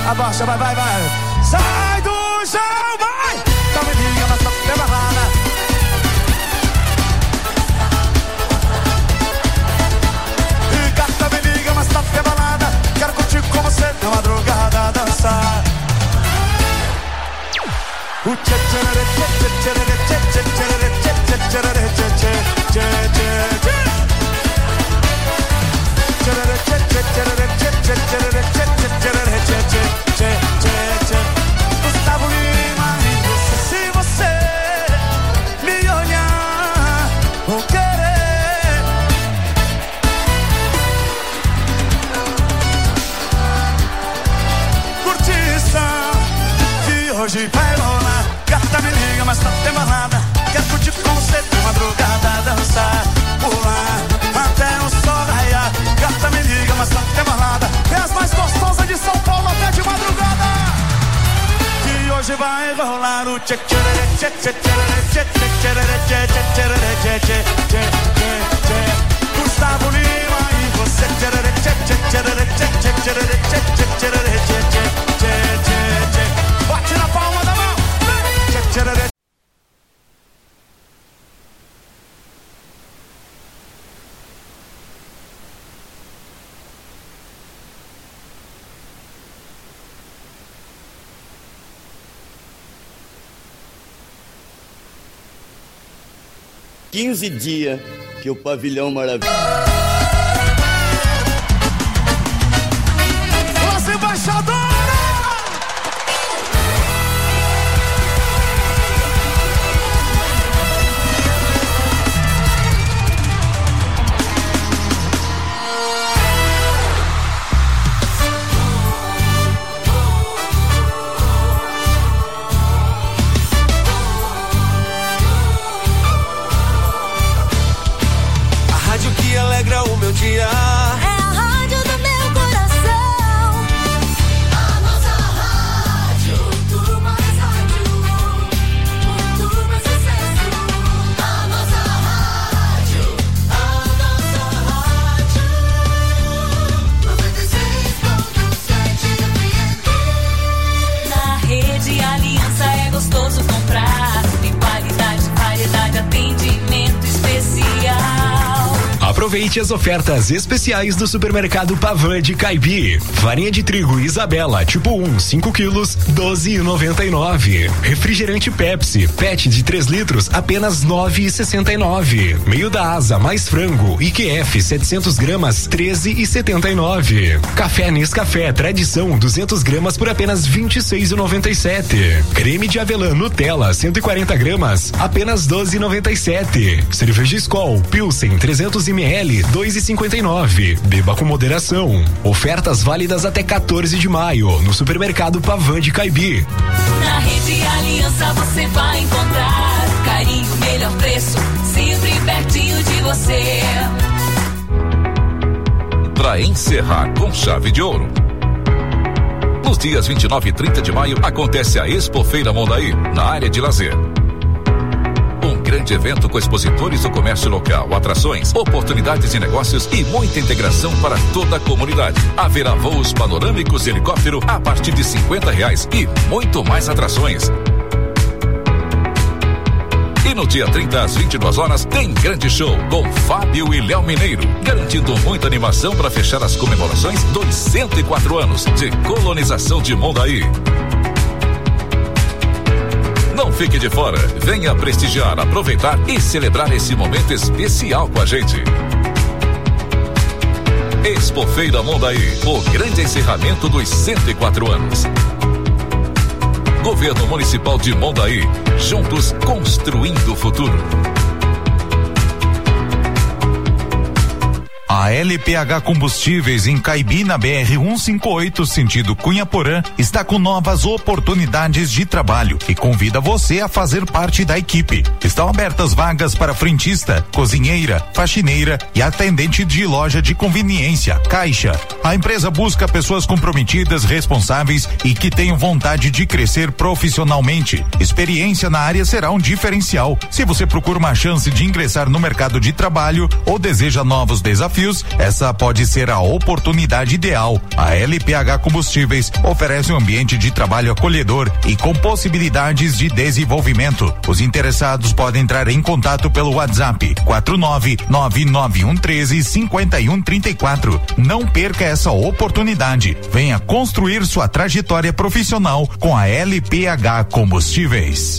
abaixa, vai, vai, vai. Sai do chão, vai. Tá me liga, mas tá preparada. E gata me liga, mas tá preparada. Quero curtir com você na madrugada, dançar. O tchê tchê tchê tchê tchê tchê tchê tchê tchê tchê tchê Gustavo Lima, se você me olhar, vou querer. Curtição que hoje vai rolar. Gata me liga, mas tá tembalada. Quero curtir com você de madrugada, dançar, pular até o sol raiar. Gata me liga, mas tá tembalada. É as mais gostosas de São Paulo até de madrugada. Que hoje vai rolar o tchê tchê tchê tchê tchê tchê tchê tchê tchê tchê. Gustavo Lima e você tchê tchê tchê tchê tchê tchê tchê tchê tchê. Bate na palma da mão. Tchê tchê tchê. quinze dias que o Pavilhão Maravilha. Os embaixadores! Alegra o meu dia. É a rádio do meu coração. A nossa rádio, tudo mais rádio, muito mais sucesso. A nossa rádio, a nossa rádio, noventa e seis ponto sete F M. Na Rede Aliança é gostoso comprar. Tem qualidade, variedade, atendimento especial. Aproveite as ofertas especiais do supermercado Pavan de Caibi. Farinha de trigo Isabela, tipo um, cinco quilos, doze e noventa e nove. Refrigerante Pepsi, Pet de três litros, apenas nove e sessenta e nove. Meio da asa mais frango I Q F setecentos gramas, treze e setenta e nove. Café Nescafé Tradição duzentos gramas por apenas vinte e seis e noventa e sete. Creme de avelã Nutella cento e quarenta gramas, apenas doze e noventa e sete. Cerveja Skol Pilsen trezentos mililitros, dois e cinquenta e nove. Beba com moderação. Ofertas válidas até quatorze de maio no supermercado Pavan de Caibi. Na Rede Aliança você vai encontrar carinho, melhor preço, sempre pertinho de você. Para encerrar com chave de ouro, nos dias vinte e nove e trinta de maio acontece a Expofeira Mondaí, na área de lazer. Um grande evento com expositores do comércio local, atrações, oportunidades de negócios e muita integração para toda a comunidade. Haverá voos panorâmicos de helicóptero a partir de cinquenta reais e muito mais atrações. E no dia trinta às vinte e duas horas tem grande show com Fábio e Léo Mineiro, garantindo muita animação para fechar as comemorações dos cento e quatro anos de colonização de Mondaí. Não fique de fora, venha prestigiar, aproveitar e celebrar esse momento especial com a gente. Expofeira Mondaí, o grande encerramento dos cento e quatro anos. Governo Municipal de Mondaí, juntos construindo o futuro. A L P H Combustíveis em Caibi, na B R cento e cinquenta e oito, sentido Cunha-Porã, está com novas oportunidades de trabalho e convida você a fazer parte da equipe. Estão abertas vagas para frentista, cozinheira, faxineira e atendente de loja de conveniência, caixa. A empresa busca pessoas comprometidas, responsáveis e que tenham vontade de crescer profissionalmente. Experiência na área será um diferencial. Se você procura uma chance de ingressar no mercado de trabalho ou deseja novos desafios, frios, essa pode ser a oportunidade ideal. A L P H Combustíveis oferece um ambiente de trabalho acolhedor e com possibilidades de desenvolvimento. Os interessados podem entrar em contato pelo WhatsApp quatro nove nove nove um três cinco um três quatro. Não perca essa oportunidade. Venha construir sua trajetória profissional com a L P H Combustíveis.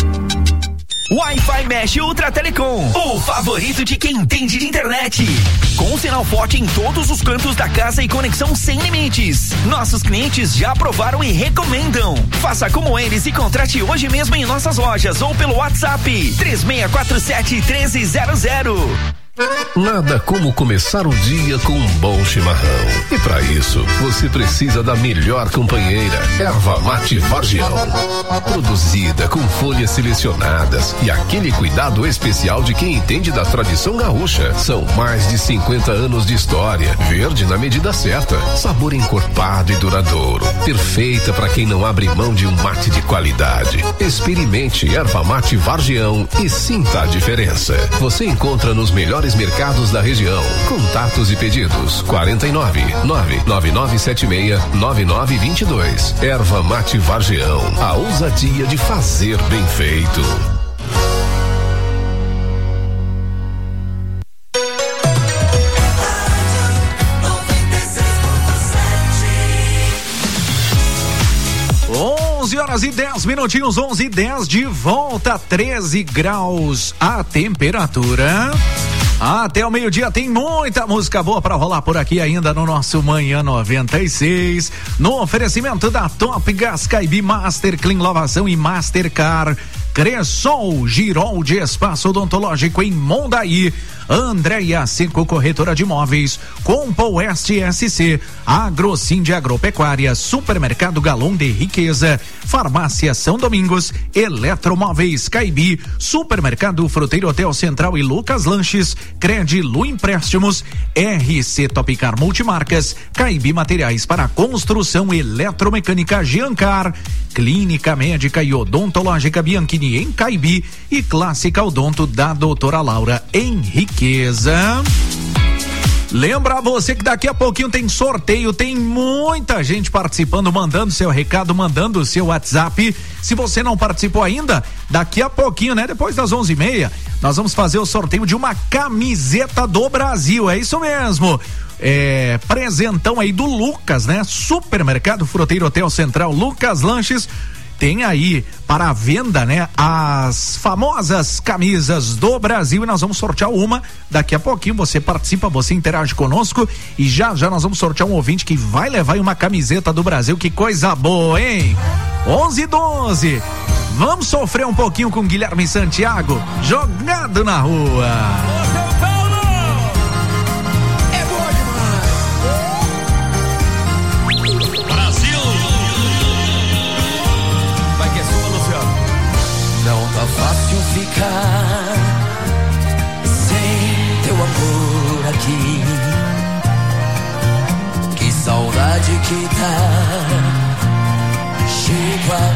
Wi-Fi Mesh Ultra Telecom, o favorito de quem entende de internet. Com um sinal forte em todos os cantos da casa e conexão sem limites. Nossos clientes já aprovaram e recomendam. Faça como eles e contrate hoje mesmo em nossas lojas ou pelo WhatsApp três seis quatro sete, um três zero zero. Nada como começar o dia com um bom chimarrão. E para isso, você precisa da melhor companheira, Erva Mate Vargião. Produzida com folhas selecionadas e aquele cuidado especial de quem entende da tradição gaúcha. São mais de cinquenta anos de história. Verde na medida certa. Sabor encorpado e duradouro. Perfeita para quem não abre mão de um mate de qualidade. Experimente Erva Mate Vargião e sinta a diferença. Você encontra nos melhores mercados da região. Contatos e pedidos quarenta e nove, nove nove nove sete seis, nove nove dois dois. Erva Mate Vargião, a ousadia de fazer bem feito. onze horas e dez minutinhos, onze e dez, de volta, treze graus a temperatura. Até o meio-dia tem muita música boa pra rolar por aqui ainda no nosso Manhã noventa e seis. No oferecimento da Top Gas, Caibi, Master Clean Lavação e Mastercar. Cressol, Girol de Espaço Odontológico em Mondaí. Andréia Seco, corretora de imóveis. Compo Oeste S C. Agrocim de Agropecuária. Supermercado Galão de Riqueza. Farmácia São Domingos. Eletromóveis Caibi. Supermercado Fruteiro Hotel Central e Lucas Lanches. Credilu Empréstimos. R C Topcar Multimarcas. Caibi Materiais para Construção Eletromecânica Giancar. Clínica Médica e Odontológica Bianchini em Caibi e Clássica Odonto da doutora Laura Henriqueza. Lembra você que daqui a pouquinho tem sorteio, tem muita gente participando, mandando seu recado, mandando o seu WhatsApp. Se você não participou ainda, daqui a pouquinho, né? Depois das onze e meia, nós vamos fazer o sorteio de uma camiseta do Brasil, é isso mesmo. É, presentão aí do Lucas, né? Supermercado Fruteiro Hotel Central, Lucas Lanches. Tem aí para a venda, né, as famosas camisas do Brasil e nós vamos sortear uma daqui a pouquinho. Você participa, você interage conosco e já já nós vamos sortear um ouvinte que vai levar uma camiseta do Brasil. Que coisa boa, hein? onze e doze. Vamos sofrer um pouquinho com Guilherme Santiago, Jogado na Rua. Não tá fácil ficar sem teu amor aqui. Que saudade que dá, chega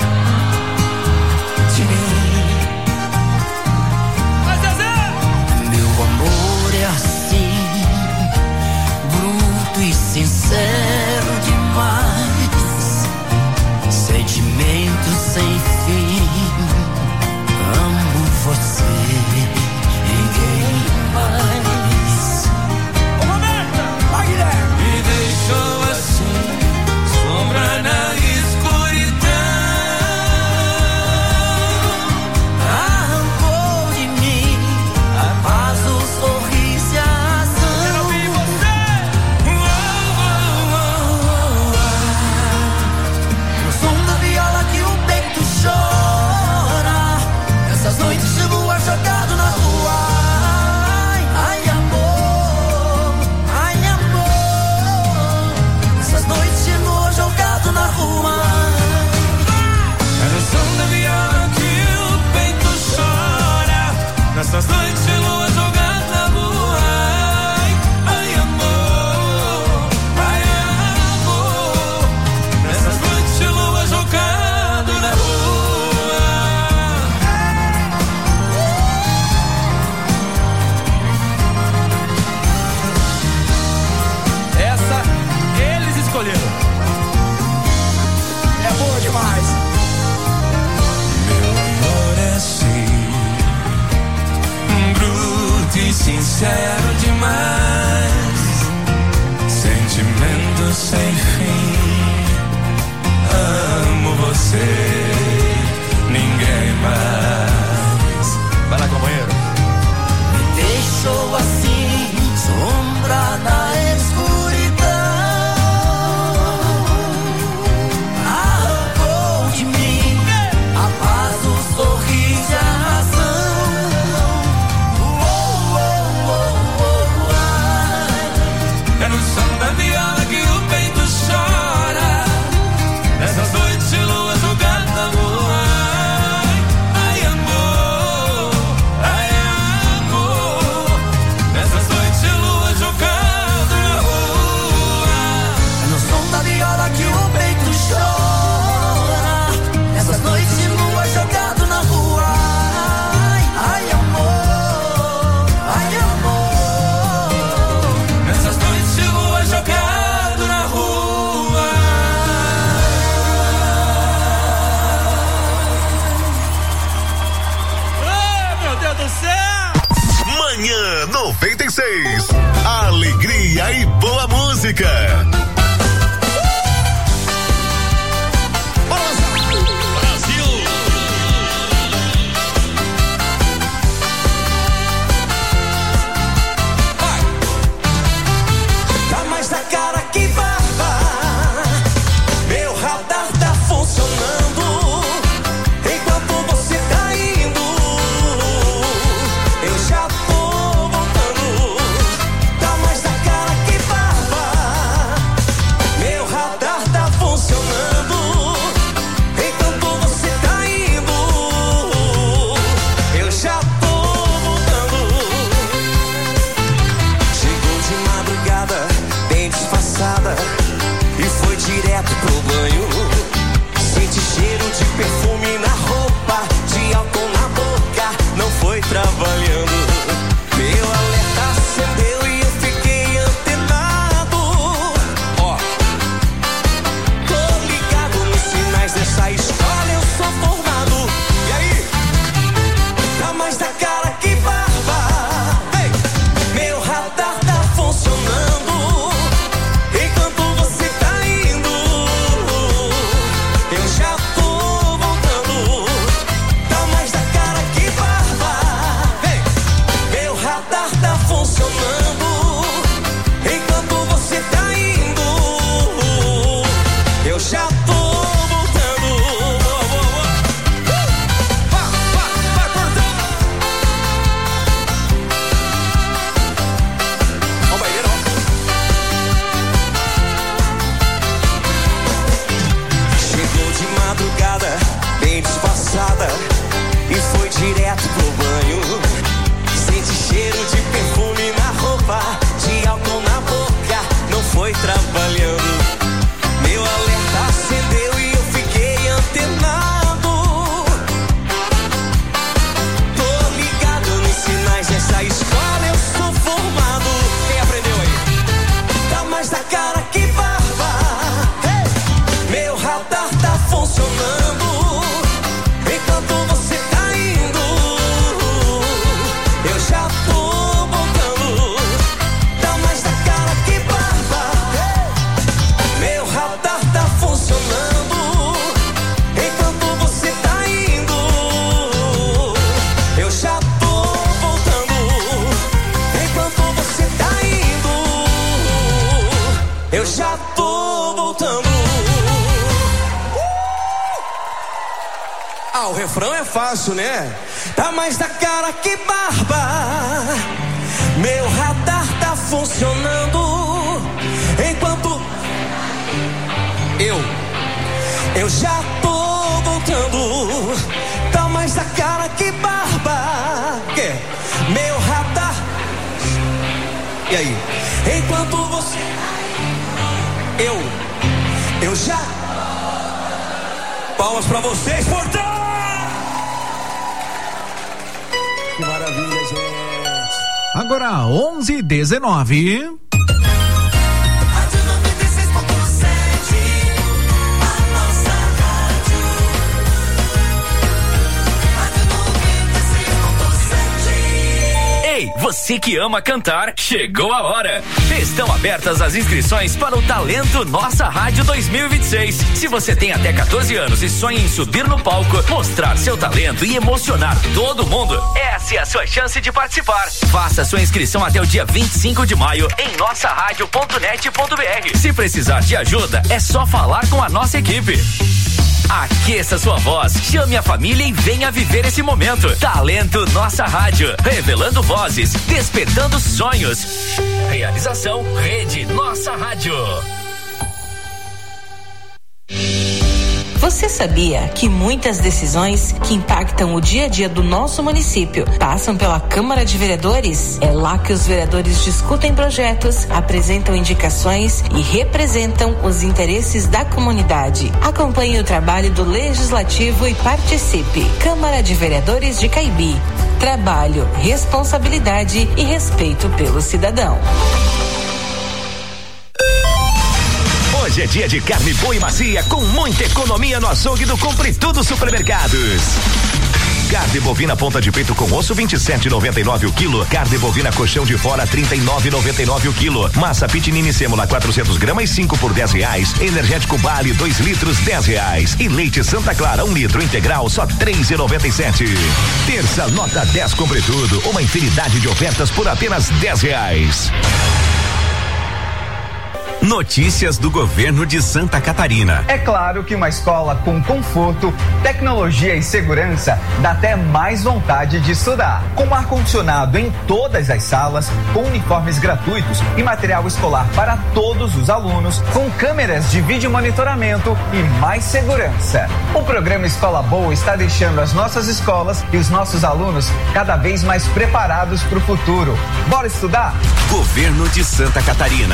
de mim. Meu amor é assim, bruto e sincero demais, sentimento sem fim. Amo você, ninguém mais. Ô Roberta, vai Guilherme. Me deixou assim, sombra na escuridão. Arrancou de mim a paz, o sorriso e a ação. Quero ouvir você. Oh, oh, oh, oh. No som da viola que o peito chora. Essas noites de lua jogado na rua. Ai, ai amor, ai amor. Essas noites de lua jogado na rua. É no som da viola que o peito chora. Nessas noites de lua jogado na rua. Ai, ai amor, ai amor. Nessas noites de lua jogado na rua. sincero demais, sentimento sem fim. Amo você, ninguém mais. Vai lá, companheiro. Me deixou assim, sombra na escuridão. Arrancou de mim a paz, o sorriso e a razão. Oh, oh, oh, oh, ai. É no som da viola que o peito chora, nessas noites de lua jogada na rua. Ai, amor, ai, amor, nessas noites de lua jogada na rua. É no som da viola que o peito chora, nessas noites de lua jogado na rua. Ai, ai, amor, ai, amor, Nessas noites de lua jogado na rua. Ai, meu Deus do céu! Manhã noventa e seis. Alegria e boa música. tá mais na cara que barba. Meu radar tá funcionando enquanto você tá indo. Eu já tô voltando. Tá mais na cara que barba. Meu radar tá funcionando enquanto você tá indo. Eu já tô voltando. Chegou de madrugada, bem disfarçada, e foi direto pro banho. Sente cheiro de perfume na roupa, de álcool na boca, não foi trabalhando. Meu alerta acendeu e eu fiquei antenado. Ó, tô ligado nos sinais dessa escola, eu sou formado. E aí? Tá mais na cara que barba. Ei, meu radar tá funcionando enquanto você tá indo. Eu já tô voltando. Tá mais na cara que barba. Ei, meu radar tá funcionando enquanto você tá indo. Eu já tô voltando. Vai, vai, vai cortando. Ó o banheiro, ó. Chegou de madrugada, bem disfarçada, e foi direto pro banho. Sente cheiro de perfume na roupa, de álcool na boca, não foi trabalhando. Meu alerta acendeu e eu fiquei antenado. Tô ligado nos sinais dessa escola, eu sou formado. Quem aprendeu aí? Tá mais na cara que barba. Hey! Meu radar tá funcionando enquanto você tá indo. Eu já tô voltando. Tá mais na cara que barba. Hey! Meu radar tá funcionando enquanto você tá indo. Eu já tô voltando. Enquanto você tá indo. Eu já tô voltando. Ah, o refrão é fácil, né? Tá mais na cara que barba. Meu radar tá funcionando enquanto eu, eu já tô voltando. Tá mais na cara que barba. Que? Meu radar. E aí? Enquanto você, eu, eu já. Palmas pra vocês, portão! Que maravilha, gente. Agora onze e dezenove. Ei, Você que ama cantar, chegou a hora. Estão abertas as inscrições para o Talento Nossa Rádio dois mil e vinte e seis. Se você tem até quatorze anos e sonha em subir no palco, mostrar seu talento e emocionar todo mundo, essa é a sua chance de participar. Faça sua inscrição até o dia vinte e cinco de maio em nossa rádio ponto net ponto b r. Se precisar de ajuda, é só falar com a nossa equipe. Aqueça sua voz, chame a família e venha viver esse momento. Talento Nossa Rádio, revelando vozes, despertando sonhos. Realização Rede Nossa Rádio. Você sabia que muitas decisões que impactam o dia a dia do nosso município passam pela Câmara de Vereadores? É lá que os vereadores discutem projetos, apresentam indicações e representam os interesses da comunidade. Acompanhe o trabalho do Legislativo e participe. Câmara de Vereadores de Caibi. Trabalho, responsabilidade e respeito pelo cidadão. Hoje é dia de carne boa e macia com muita economia no açougue do Compre Tudo Supermercados. Carne bovina ponta de peito com osso vinte e sete e noventa e nove o quilo. Carne bovina colchão de fora trinta e nove e noventa e nove o quilo. Massa pitinini sêmola quatrocentos gramas cinco por dez reais. Energético Bale dois litros dez reais. E leite Santa Clara um litro integral só três e noventa e sete. Terça nota dez Compre Tudo, uma infinidade de ofertas por apenas dez reais. Notícias do governo de Santa Catarina. É claro que uma escola com conforto, tecnologia e segurança dá até mais vontade de estudar. Com ar-condicionado em todas as salas, com uniformes gratuitos e material escolar para todos os alunos, com câmeras de vídeo monitoramento e mais segurança. O programa Escola Boa está deixando as nossas escolas e os nossos alunos cada vez mais preparados para o futuro. Bora estudar? Governo de Santa Catarina.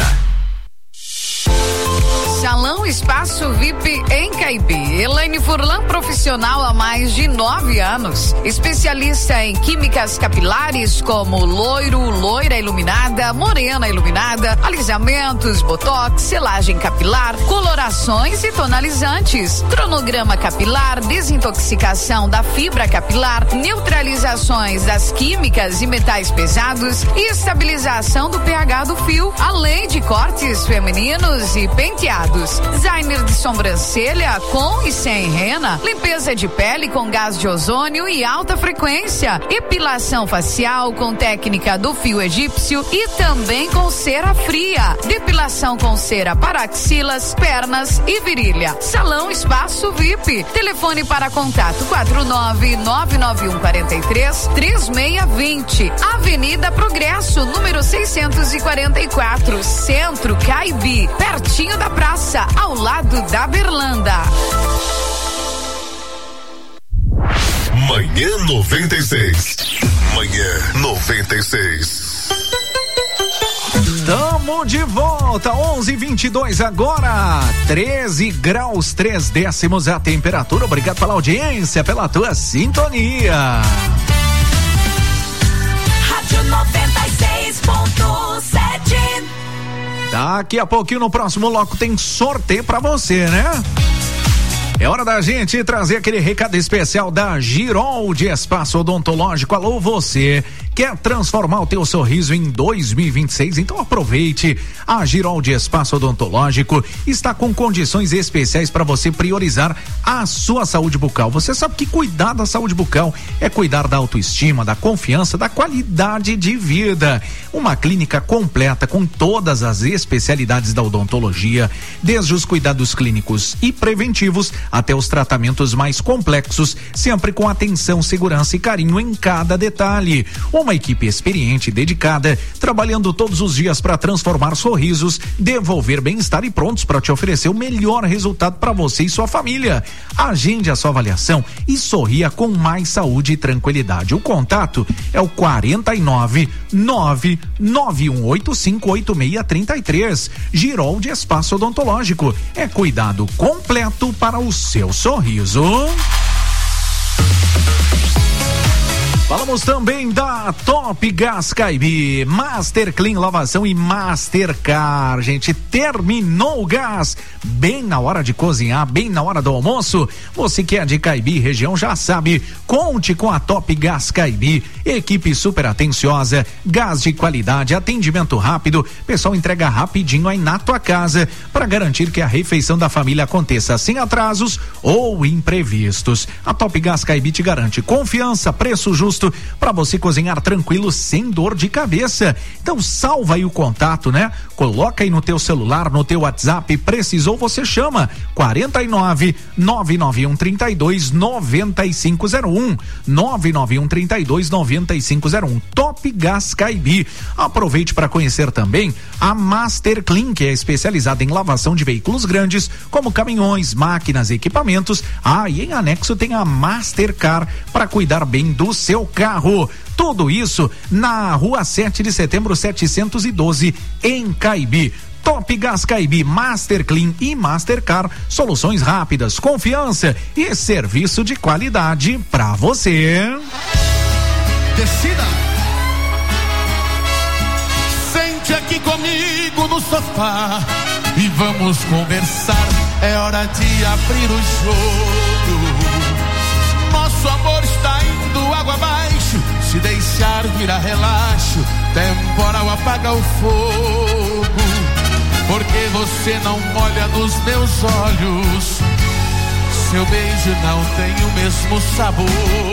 Salão Espaço V I P em Caibi. Elaine Furlan, profissional há mais de nove anos. Especialista em químicas capilares como loiro, loira iluminada, morena iluminada, alisamentos, botox, selagem capilar, colorações e tonalizantes, cronograma capilar, desintoxicação da fibra capilar, neutralizações das químicas e metais pesados e estabilização do pH do fio, além de cortes femininos e penteados. Designer de sobrancelha com e sem rena, limpeza de pele com gás de ozônio e alta frequência, epilação facial com técnica do fio egípcio e também com cera fria, depilação com cera para axilas, pernas e virilha. Salão Espaço V I P. Telefone para contato quatro nove nove nove um quatro três três seis dois zero. Avenida Progresso, número seiscentos e quarenta e quatro, Centro, Caibi, pertinho da praça, ao lado da Berlanda. Manhã noventa e seis. Manhã noventa e seis. Tamo de volta, onze e vinte e dois agora, treze graus, três décimos a temperatura. Obrigado pela audiência, pela tua sintonia. Rádio noventa e seis ponto sete. Daqui a pouquinho no próximo bloco tem sorteio pra você, né? É hora da gente trazer aquele recado especial da Girol de Espaço Odontológico. Alô, você quer transformar o teu sorriso em dois mil e vinte e seis? Então aproveite. A Girol de Espaço Odontológico está com condições especiais para você priorizar a sua saúde bucal. Você sabe que cuidar da saúde bucal é cuidar da autoestima, da confiança, da qualidade de vida. Uma clínica completa com todas as especialidades da odontologia, desde os cuidados clínicos e preventivos até os tratamentos mais complexos, sempre com atenção, segurança e carinho em cada detalhe. Uma equipe experiente e dedicada, trabalhando todos os dias para transformar sorrisos, devolver bem-estar e prontos para te oferecer o melhor resultado para você e sua família. Agende a sua avaliação e sorria com mais saúde e tranquilidade. O contato é o quarenta e nove, nove nove um oito cinco oito seis três três. Girol de Espaço Odontológico. É cuidado completo para o seu sorriso. Falamos também da Top Gas Caibi, Master Clean Lavação e Mastercar. Gente, terminou o gás bem na hora de cozinhar, bem na hora do almoço. Você que é de Caibi região já sabe, conte com a Top Gas Caibi. Equipe super atenciosa, gás de qualidade, atendimento rápido, pessoal entrega rapidinho aí na tua casa para garantir que a refeição da família aconteça sem atrasos ou imprevistos. A Top Gas Caibi te garante confiança, preço justo para você cozinhar tranquilo sem dor de cabeça. Então salva aí o contato, né? Coloca aí no teu celular, no teu WhatsApp, precisou você chama quarenta e nove, nove nove um trinta e dois, noventa e cinco zero um, nove nove um trinta e dois, noventa e cinco zero um. Top Gas Caibi. Aproveite para conhecer também a Master Clean, que é especializada em lavação de veículos grandes, como caminhões, máquinas, equipamentos. Ah, e em anexo tem a Mastercar para cuidar bem do seu carro. Tudo isso na rua sete de setembro, setecentos e doze, em Caibi. Top Gas Caibi, Master Clean e Mastercar, soluções rápidas, confiança e serviço de qualidade para você. Decida. Sente aqui comigo no sofá e vamos conversar. É hora de abrir o jogo. Nosso amor está indo água abaixo. Se deixar virar relaxo, temporal apaga o fogo. Porque você não olha nos meus olhos, seu beijo não tem o mesmo sabor.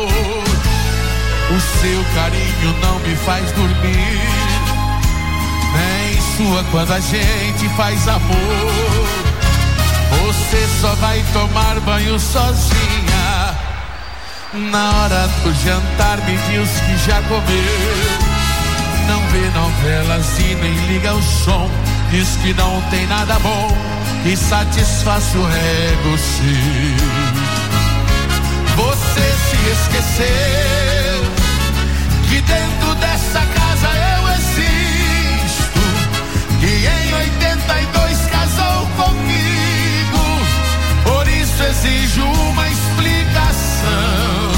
O seu carinho não me faz dormir, nem sua quando a gente faz amor. Você só vai tomar banho sozinha. Na hora do jantar me diz que já comeu. Não vê novelas e nem liga o som. Diz que não tem nada bom que satisfaça o ego seu. Você se esqueceu que dentro dessa casa eu existo, que em oitenta e dois casou comigo. Por isso exijo uma explicação.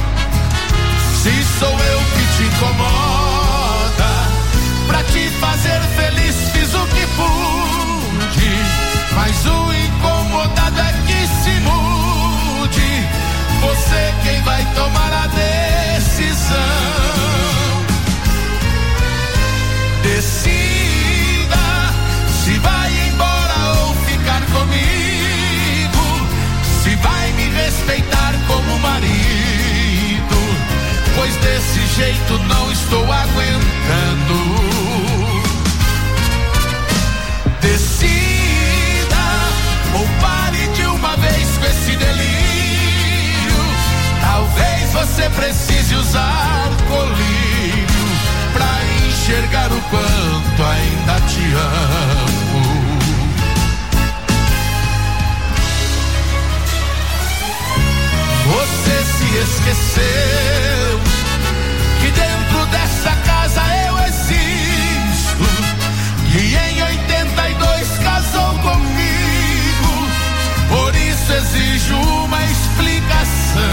Se sou eu que te incomoda, pra te fazer feliz fiz o que pude, mas o incomodado é que se mude. Você quem vai tomar a decisão. Decida se vai embora ou ficar comigo, se vai me respeitar como marido, pois desse jeito não estou aguentando. Decida ou pare de uma vez com esse delírio. Talvez você precise usar colírio pra enxergar o quanto ainda te amo. Você se esqueceu que dentro dessa casa eu existo, que em oitenta e dois casou comigo. Por isso exijo uma explicação.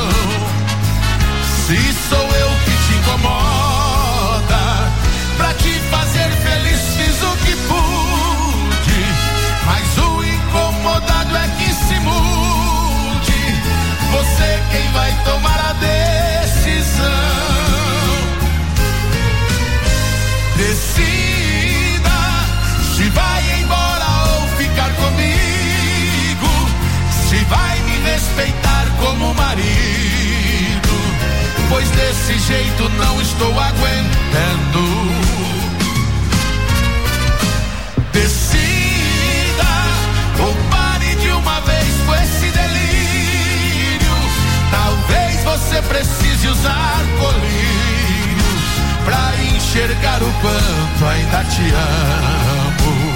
Se sou eu que te incomoda, pra te fazer feliz fiz o que pude, mas o incomodado é que se mude. Você quem vai tomar a decisão. Decida se vai embora ou ficar comigo, se vai me respeitar como marido, pois desse jeito não estou aguentando. Decida ou pare de uma vez com esse delírio. Talvez você precise usar colírio pra enxergar o quanto ainda te amo.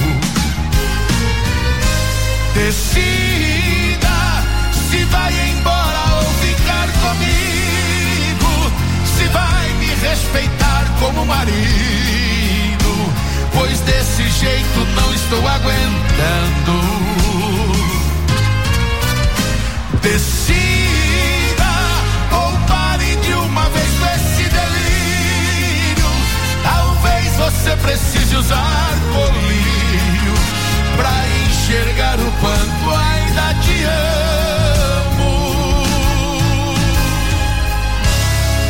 Decida se vai embora ou ficar comigo, se vai me respeitar como marido, pois desse jeito não estou aguentando.